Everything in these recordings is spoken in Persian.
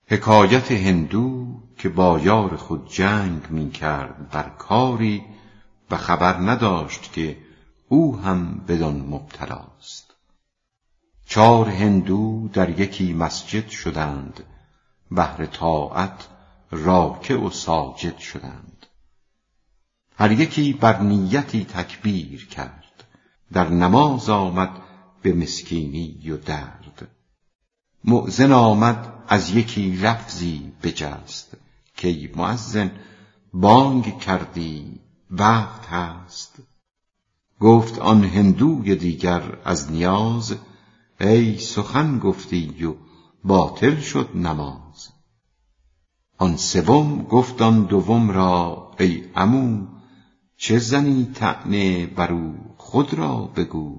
حکایت هندو که با یار خود جنگ می کرد بر کاری و خبر نداشت که او هم بدان مبتلاست. 4 هندو در یکی مسجد شدند، بهر طاعت راکع و ساجد شدند. هر یکی بر نیتی تکبیر کرد، در نماز آمد به مسکینی و درد. مؤذن آمد از یکی لفظی بجست، که ای مؤذن بانگ کردی وقت هست. گفت آن هندوی دیگر از نیاز، ای سخن گفتی و باطل شد نماز. آن سوم گفت آن دوم را، ای عمو چه زنی طعنه برو خود را بگو.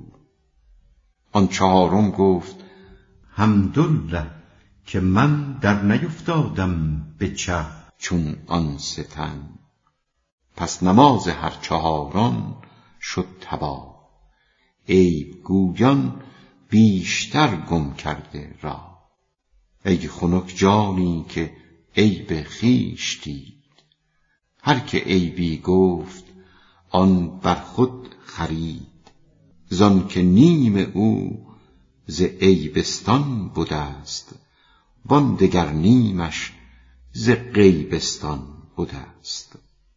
آن 4م گفت حمدالله که من در نیفتادم به چه چون آن 3 تن. پس نماز هر 4 شد تباه، عیب گویان بیشتر گم کرده راه. ای خنک جانی که عیب خویش دید، هر که عیبی گفت آن بر خود خرید. زان که نیم او ز عیبستان بوده است، وان دگر نیمش ز غیبستان بوده است.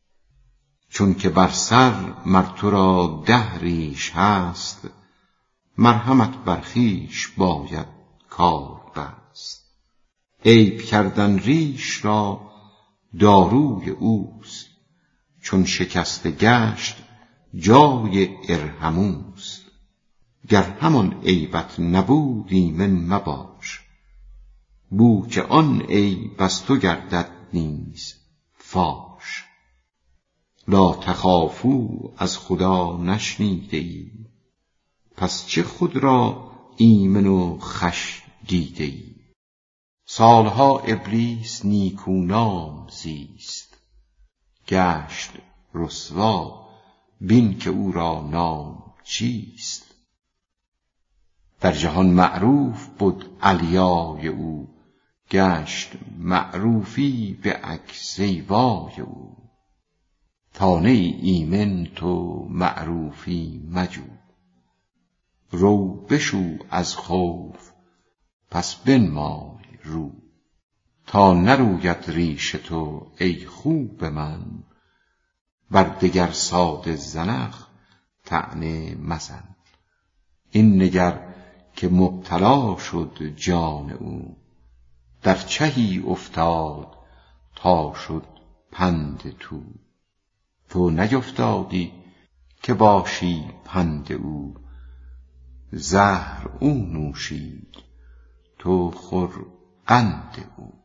چون که بر سر مر تو را 10 ریش هست، مرهمت بر خویش باید کار بست. عیب کردن ریش را داروی اوست، چون شکسته گشت جای ارحموست. گر همان عیبت نبود ایمن مباش، بو که آن عیب از تو گردد نیز فاش. لا تخافوا از خدا نشنیده ای، پس چه خود را ایمن و خوش دیده ای. سالها ابلیس نیکونام زیست، گشت رسوا بین که او را نام چیست. در جهان معروف بود علیای او، گشت معروفی به عکس زیبای او. تا نه ایمن تو معروفی مجو، رو بشو از خوف پس بنمای رو. تا نروید ریش تو ای خوب من، بر دگر ساده زنخ طعنه مزن. این نگر که مبتلا شد جان او، در چهی افتاد تا شد پند تو. تو نیفتادی که باشی پند او، زهر او نوشید تو خور قند او.